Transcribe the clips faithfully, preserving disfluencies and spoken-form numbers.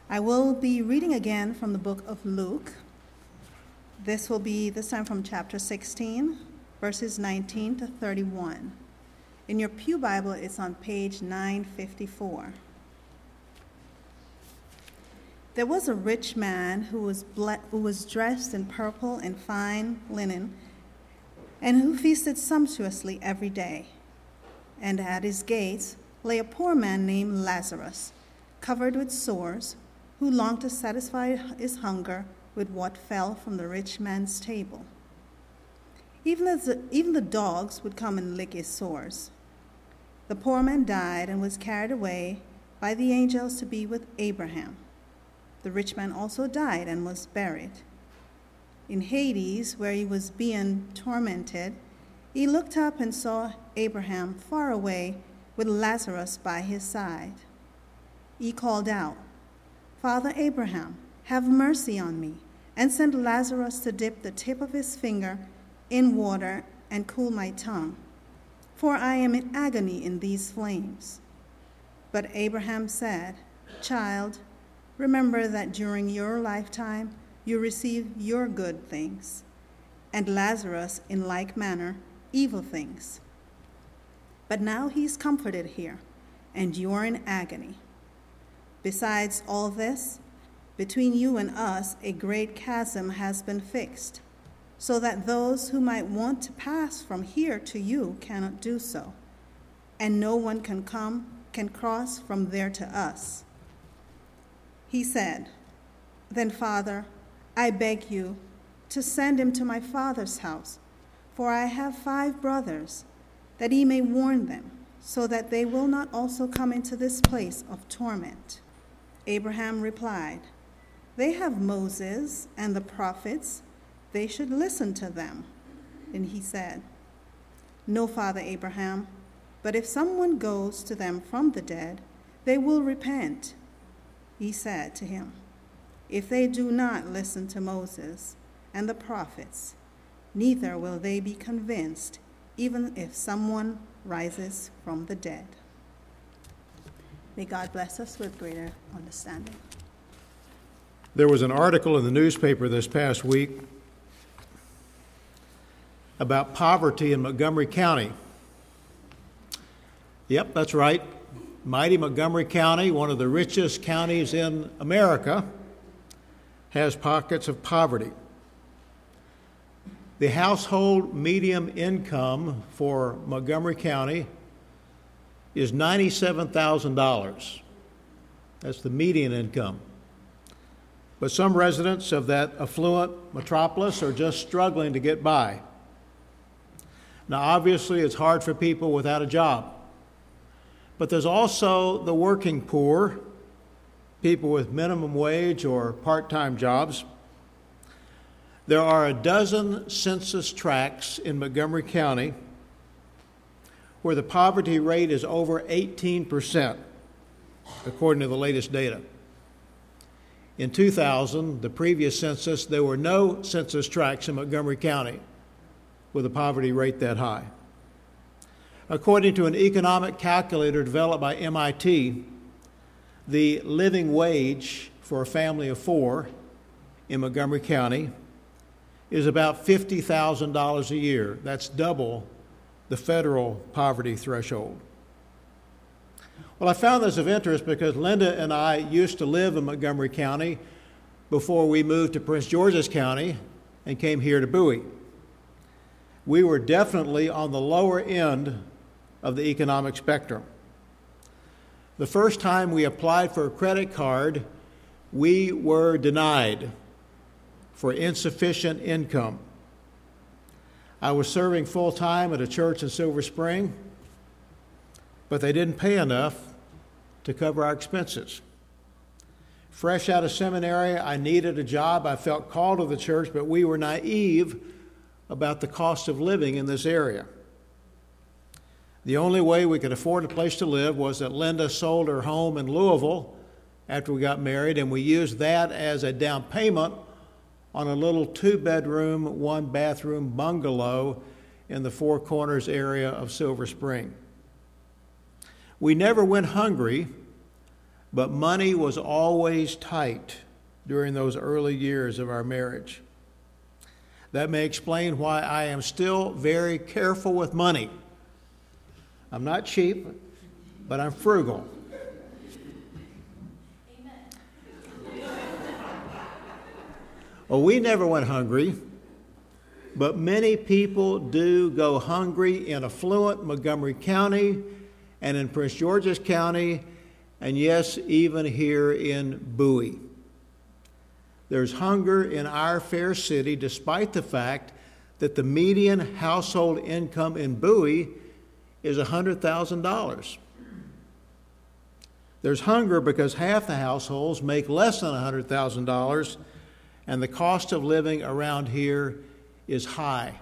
I will be reading again from the book of Luke. This will be this time from chapter sixteen, verses nineteen to thirty-one. In your pew Bible, it's on page nine fifty-four. There was a rich man who was ble- who was dressed in purple and fine linen, and who feasted sumptuously every day. And at his gates lay a poor man named Lazarus, covered with sores, who longed to satisfy his hunger with what fell from the rich man's table. Even, as the, even the dogs would come and lick his sores. The poor man died and was carried away by the angels to be with Abraham. The rich man also died and was buried. In Hades, where he was being tormented, he looked up and saw Abraham far away with Lazarus by his side. He called out, "Father Abraham, have mercy on me, and send Lazarus to dip the tip of his finger in water and cool my tongue, for I am in agony in these flames." But Abraham said, "Child, remember that during your lifetime you received your good things, and Lazarus in like manner evil things. But now he's comforted here, and you're in agony. Besides all this, between you and us a great chasm has been fixed, so that those who might want to pass from here to you cannot do so, and no one can come, can cross from there to us." He said, "Then, Father, I beg you to send him to my father's house, for I have five brothers, that he may warn them, so that they will not also come into this place of torment." Abraham replied, "They have Moses and the prophets. They should listen to them." And he said, "No, Father Abraham, but if someone goes to them from the dead, they will repent." He said to him, "If they do not listen to Moses and the prophets, neither will they be convinced, even if someone rises from the dead." May God bless us with greater understanding. There was an article in the newspaper this past week about poverty in Montgomery County. Yep, that's right. Mighty Montgomery County, one of the richest counties in America, has pockets of poverty. The household median income for Montgomery County is ninety-seven thousand dollars. That's the median income. But some residents of that affluent metropolis are just struggling to get by. Now, obviously, it's hard for people without a job. But there's also the working poor, people with minimum wage or part-time jobs. There are a dozen census tracts in Montgomery County where the poverty rate is over eighteen percent, according to the latest data. In two thousand, the previous census, there were no census tracts in Montgomery County with a poverty rate that high. According to an economic calculator developed by M I T, the living wage for a family of four in Montgomery County is about fifty thousand dollars a year. That's double the federal poverty threshold. Well, I found this of interest because Linda and I used to live in Montgomery County before we moved to Prince George's County and came here to Bowie. We were definitely on the lower end of the economic spectrum. The first time we applied for a credit card, we were denied for insufficient income. I was serving full-time at a church in Silver Spring, but they didn't pay enough to cover our expenses. Fresh out of seminary, I needed a job. I felt called to the church, but we were naive about the cost of living in this area. The only way we could afford a place to live was that Linda sold her home in Louisville after we got married, and we used that as a down payment on a little two-bedroom, one-bathroom bungalow in the Four Corners area of Silver Spring. We never went hungry, but money was always tight during those early years of our marriage. That may explain why I am still very careful with money. I'm not cheap, but I'm frugal. Amen. Well, we never went hungry, but many people do go hungry in affluent Montgomery County and in Prince George's County, and yes, even here in Bowie. There's hunger in our fair city, despite the fact that the median household income in Bowie is one hundred thousand dollars. There's hunger because half the households make less than one hundred thousand dollars, and the cost of living around here is high.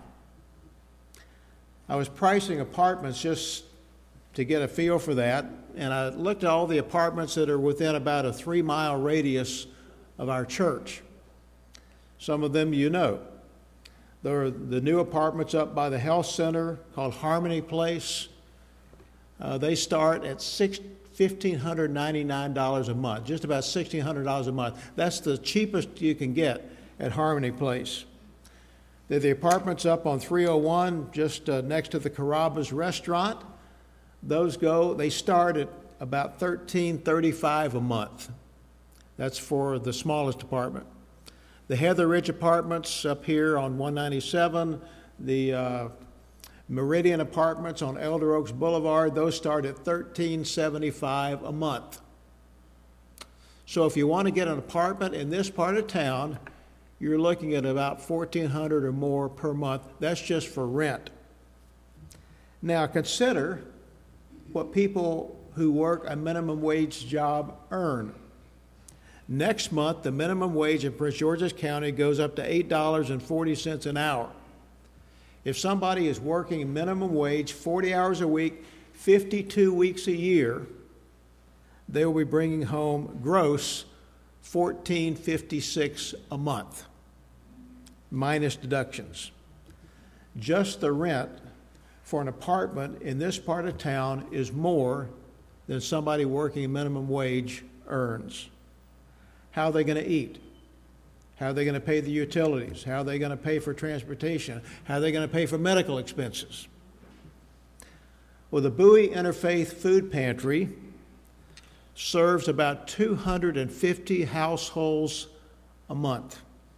I was pricing apartments just to get a feel for that, and I looked at all the apartments that are within about a three-mile radius of our church. Some of them you know. There are the new apartments up by the health center called Harmony Place. Uh, they start at one thousand five hundred ninety-nine dollars a month, just about one thousand six hundred dollars a month. That's the cheapest you can get at Harmony Place. There are the apartments up on three oh one, just uh, next to the Carrabba's restaurant. Those go, they start at about thirteen thirty-five a month. That's for the smallest apartment. The Heather Ridge Apartments up here on one ninety-seven, the uh, Meridian Apartments on Elder Oaks Boulevard, those start at thirteen seventy-five a month. So if you want to get an apartment in this part of town, you're looking at about fourteen hundred dollars or more per month. That's just for rent. Now consider what people who work a minimum wage job earn. Next month, the minimum wage in Prince George's County goes up to eight dollars and forty cents an hour. If somebody is working minimum wage forty hours a week, fifty-two weeks a year, they will be bringing home gross fourteen fifty-six a month, minus deductions. Just the rent for an apartment in this part of town is more than somebody working minimum wage earns. How are they going to eat? How are they going to pay the utilities? How are they going to pay for transportation? How are they going to pay for medical expenses? Well, the Bowie Interfaith Food Pantry serves about two hundred fifty households a month.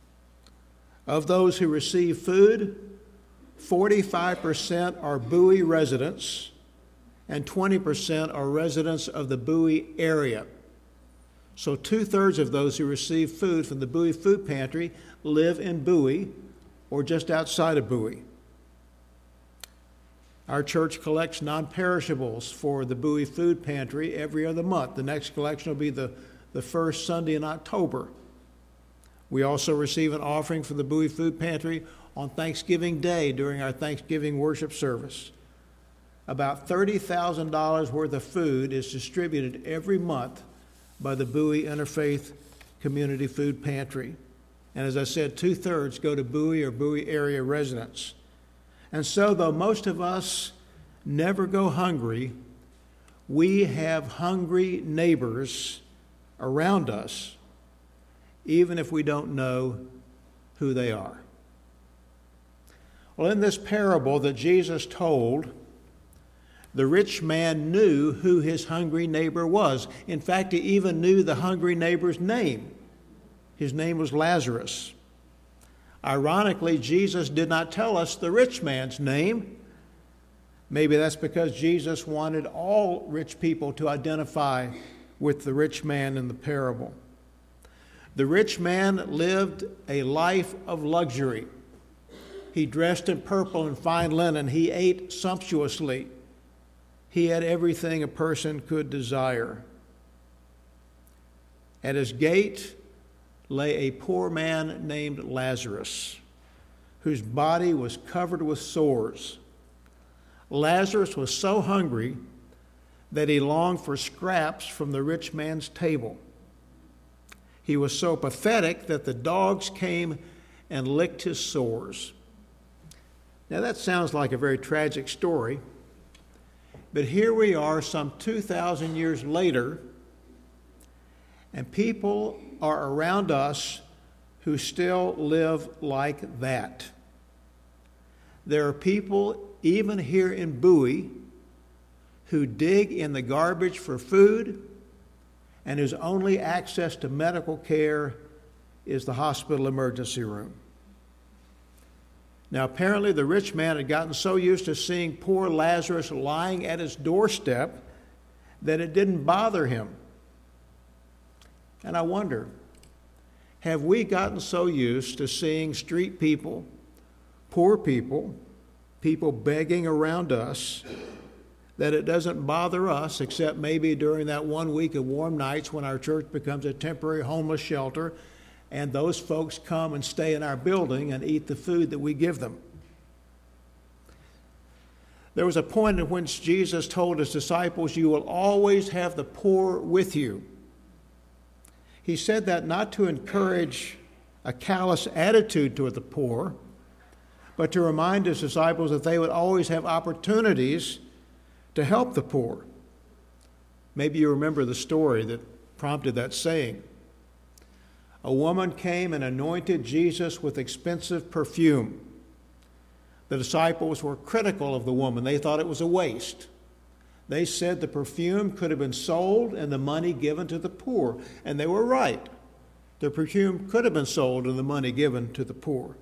Of those who receive food, forty-five percent are Bowie residents and twenty percent are residents of the Bowie area. So two-thirds of those who receive food from the Bowie Food Pantry live in Bowie or just outside of Bowie. Our church collects non-perishables for the Bowie Food Pantry every other month. The next collection will be the, the first Sunday in October. We also receive an offering from the Bowie Food Pantry on Thanksgiving Day during our Thanksgiving worship service. About thirty thousand dollars worth of food is distributed every month by the Bowie Interfaith Community Food Pantry. And as I said, two-thirds go to Bowie or Bowie area residents. And so, though most of us never go hungry, we have hungry neighbors around us, even if we don't know who they are. Well, in this parable that Jesus told, the rich man knew who his hungry neighbor was. In fact, he even knew the hungry neighbor's name. His name was Lazarus. Ironically, Jesus did not tell us the rich man's name. Maybe that's because Jesus wanted all rich people to identify with the rich man in the parable. The rich man lived a life of luxury. He dressed in purple and fine linen. He ate sumptuously. He had everything a person could desire. At his gate lay a poor man named Lazarus, whose body was covered with sores. Lazarus was so hungry that he longed for scraps from the rich man's table. He was so pathetic that the dogs came and licked his sores. Now that sounds like a very tragic story. But here we are some two thousand years later, And people are around us who still live like that. There are people, even here in Bowie, who dig in the garbage for food and whose only access to medical care is the hospital emergency room. Now, apparently the rich man had gotten so used to seeing poor Lazarus lying at his doorstep that it didn't bother him. And I wonder, have we gotten so used to seeing street people, poor people, people begging around us, that it doesn't bother us, except maybe during that one week of warm nights when our church becomes a temporary homeless shelter and those folks come and stay in our building and eat the food that we give them? There was a point at which Jesus told his disciples, "You will always have the poor with you." He said that not to encourage a callous attitude toward the poor, but to remind his disciples that they would always have opportunities to help the poor. Maybe you remember the story that prompted that saying. A woman came and anointed Jesus with expensive perfume. The disciples were critical of the woman. They thought it was a waste. They said the perfume could have been sold and the money given to the poor. And they were right. The perfume could have been sold and the money given to the poor.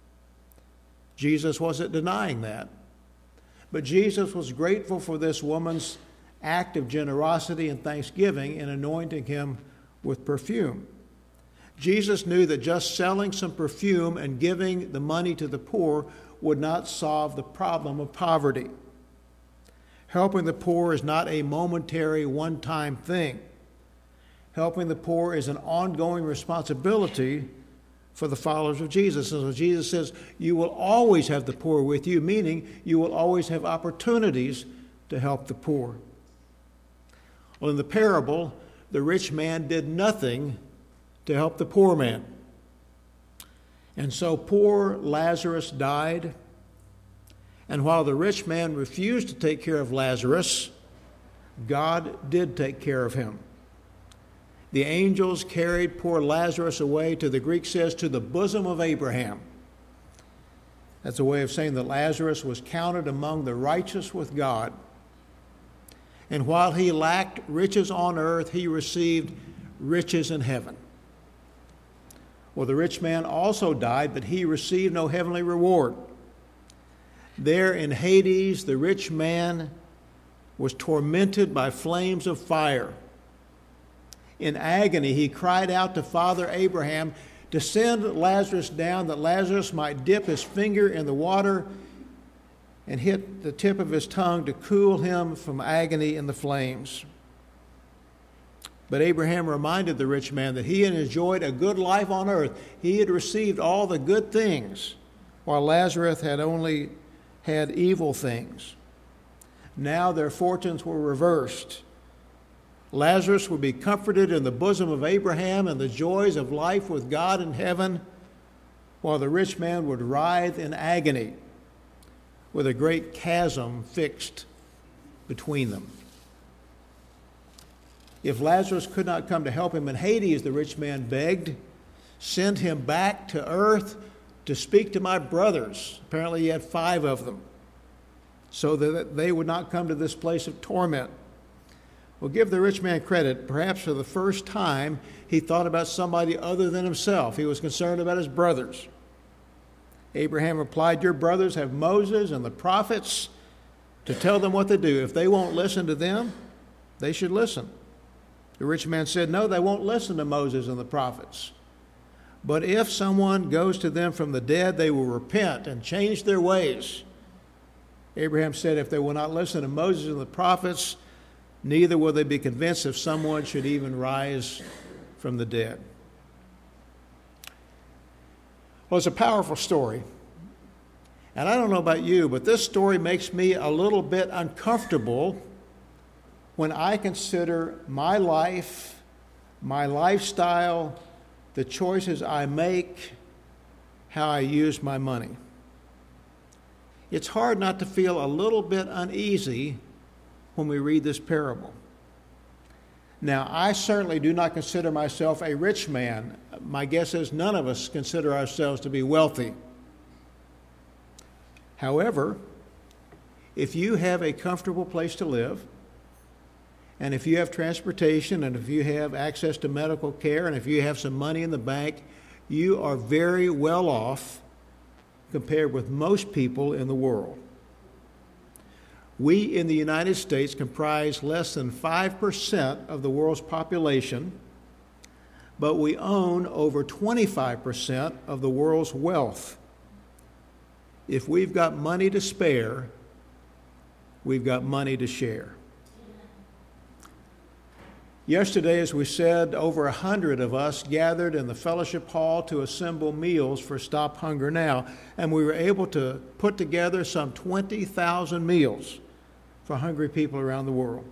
Jesus wasn't denying that. But Jesus was grateful for this woman's act of generosity and thanksgiving in anointing him with perfume. Jesus knew that just selling some perfume and giving the money to the poor would not solve the problem of poverty. Helping the poor is not a momentary, one-time thing. Helping the poor is an ongoing responsibility for the followers of Jesus. And so Jesus says, you will always have the poor with you, meaning you will always have opportunities to help the poor. Well, in the parable, the rich man did nothing to help the poor man. And so poor Lazarus died. And while the rich man refused to take care of Lazarus, God did take care of him. The angels carried poor Lazarus away to, the Greek says, to the bosom of Abraham. That's a way of saying that Lazarus was counted among the righteous with God. And while he lacked riches on earth, he received riches in heaven. Well, the rich man also died, but he received no heavenly reward. There in Hades, the rich man was tormented by flames of fire. In agony, he cried out to Father Abraham to send Lazarus down, that Lazarus might dip his finger in the water and hit the tip of his tongue to cool him from agony in the flames. But Abraham reminded the rich man that he had enjoyed a good life on earth. He had received all the good things, while Lazarus had only had evil things. Now their fortunes were reversed. Lazarus would be comforted in the bosom of Abraham and the joys of life with God in heaven, while the rich man would writhe in agony with a great chasm fixed between them. If Lazarus could not come to help him in Hades, the rich man begged, send him back to earth to speak to my brothers. Apparently he had five of them, so that they would not come to this place of torment. Well, give the rich man credit. Perhaps for the first time, he thought about somebody other than himself. He was concerned about his brothers. Abraham replied, your brothers have Moses and the prophets to tell them what to do. If they won't listen to them, they should listen. The rich man said, no, they won't listen to Moses and the prophets. But if someone goes to them from the dead, they will repent and change their ways. Abraham said, if they will not listen to Moses and the prophets, neither will they be convinced if someone should even rise from the dead. Well, it's a powerful story. And I don't know about you, but this story makes me a little bit uncomfortable when I consider my life, my lifestyle, the choices I make, how I use my money. It's hard not to feel a little bit uneasy when we read this parable. Now, I certainly do not consider myself a rich man. My guess is none of us consider ourselves to be wealthy. However, if you have a comfortable place to live, and if you have transportation, and if you have access to medical care, and if you have some money in the bank, you are very well off compared with most people in the world. We in the United States comprise less than five percent of the world's population, but we own over twenty-five percent of the world's wealth. If we've got money to spare, we've got money to share. Yesterday, as we said, over a hundred of us gathered in the fellowship hall to assemble meals for Stop Hunger Now, and we were able to put together some twenty thousand meals for hungry people around the world.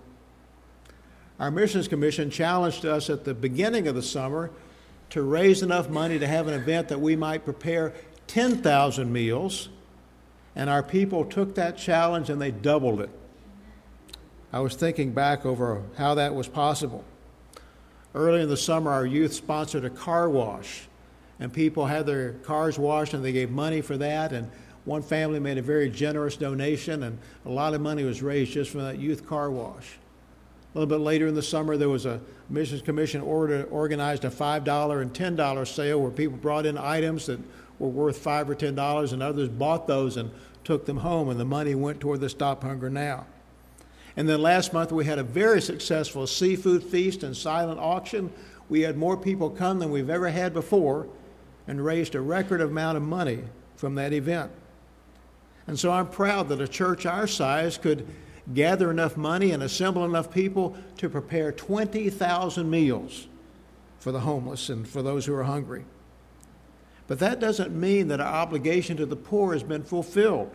Our Missions Commission challenged us at the beginning of the summer to raise enough money to have an event that we might prepare ten thousand meals, and our people took that challenge and they doubled it. I was thinking back over how that was possible. Early in the summer, our youth sponsored a car wash, and people had their cars washed and they gave money for that, and one family made a very generous donation, and a lot of money was raised just from that youth car wash. A little bit later in the summer, there was a Missions Commission order, organized a five dollars and ten dollars sale where people brought in items that were worth five dollars or ten dollars, and others bought those and took them home, and the money went toward the Stop Hunger Now. And then last month, we had a very successful seafood feast and silent auction. We had more people come than we've ever had before and raised a record amount of money from that event. And so I'm proud that a church our size could gather enough money and assemble enough people to prepare twenty thousand meals for the homeless and for those who are hungry. But that doesn't mean that our obligation to the poor has been fulfilled.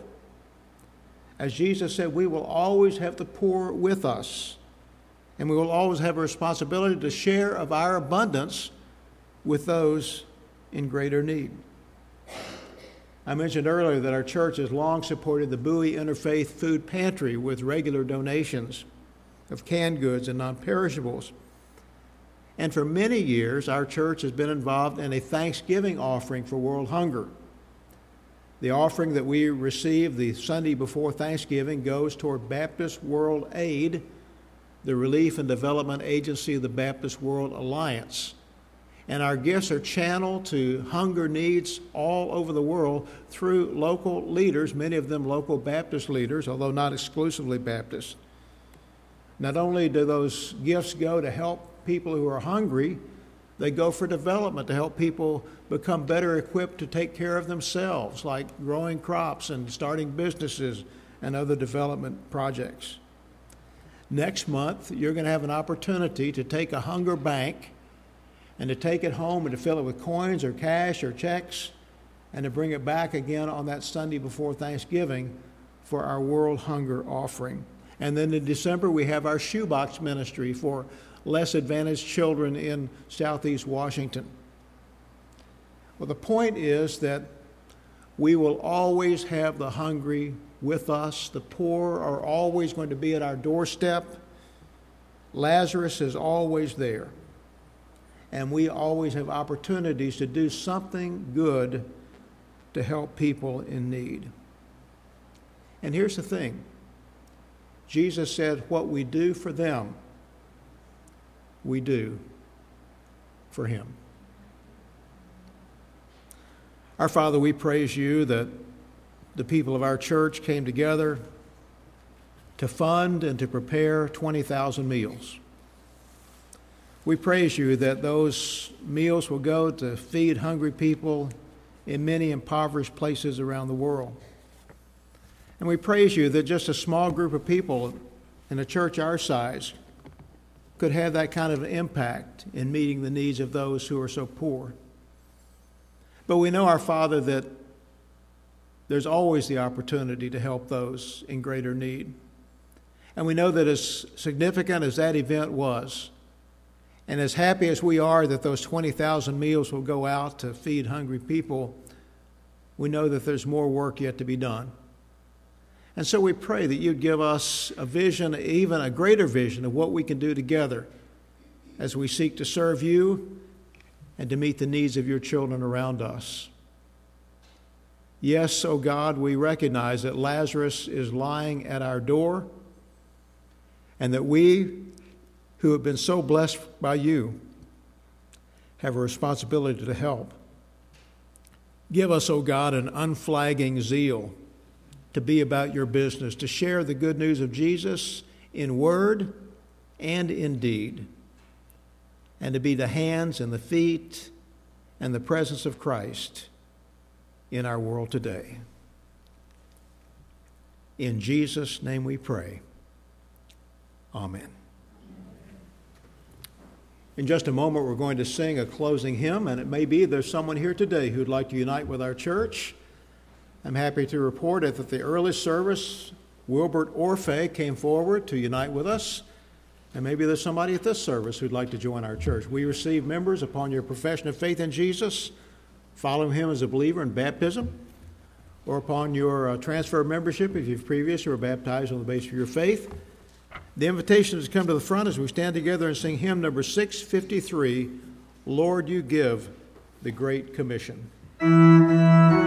As Jesus said, we will always have the poor with us, and we will always have a responsibility to share of our abundance with those in greater need. I mentioned earlier that our church has long supported the Bowie Interfaith Food Pantry with regular donations of canned goods and non-perishables. And for many years, our church has been involved in a Thanksgiving offering for world hunger. The offering that we receive the Sunday before Thanksgiving goes toward Baptist World Aid, the relief and development agency of the Baptist World Alliance. And our gifts are channeled to hunger needs all over the world through local leaders, many of them local Baptist leaders, although not exclusively Baptist. Not only do those gifts go to help people who are hungry, they go for development to help people become better equipped to take care of themselves, like growing crops and starting businesses and other development projects. Next month, you're going to have an opportunity to take a hunger bank and to take it home and to fill it with coins or cash or checks and to bring it back again on that Sunday before Thanksgiving for our World Hunger Offering. And then in December, we have our shoebox ministry for less advantaged children in Southeast Washington. Well, the point is that we will always have the hungry with us. The poor are always going to be at our doorstep. Lazarus is always there. And we always have opportunities to do something good to help people in need. And here's the thing. Jesus said, what we do for them, we do for him. Our Father, we praise you that the people of our church came together to fund and to prepare twenty thousand meals. We praise you that those meals will go to feed hungry people in many impoverished places around the world. And we praise you that just a small group of people in a church our size could have that kind of impact in meeting the needs of those who are so poor. But we know, our Father, that there's always the opportunity to help those in greater need. And we know that as significant as that event was, and as happy as we are that those twenty thousand meals will go out to feed hungry people, we know that there's more work yet to be done. And so we pray that you'd give us a vision, even a greater vision, of what we can do together as we seek to serve you and to meet the needs of your children around us. Yes, O God, we recognize that Lazarus is lying at our door, and that we, who have been so blessed by you, have a responsibility to help. Give us, O God, an unflagging zeal to be about your business, to share the good news of Jesus in word and in deed, and to be the hands and the feet and the presence of Christ in our world today. In Jesus' name we pray. Amen. In just a moment, we're going to sing a closing hymn, and it may be there's someone here today who'd like to unite with our church. I'm happy to report that at the earliest service, Wilbert Orfe came forward to unite with us, and maybe there's somebody at this service who'd like to join our church. We receive members upon your profession of faith in Jesus, following him as a believer in baptism, or upon your uh, transfer of membership if you've previously were baptized on the basis of your faith. The invitation is to come to the front as we stand together and sing hymn number six fifty-three, Lord, You Give the Great Commission.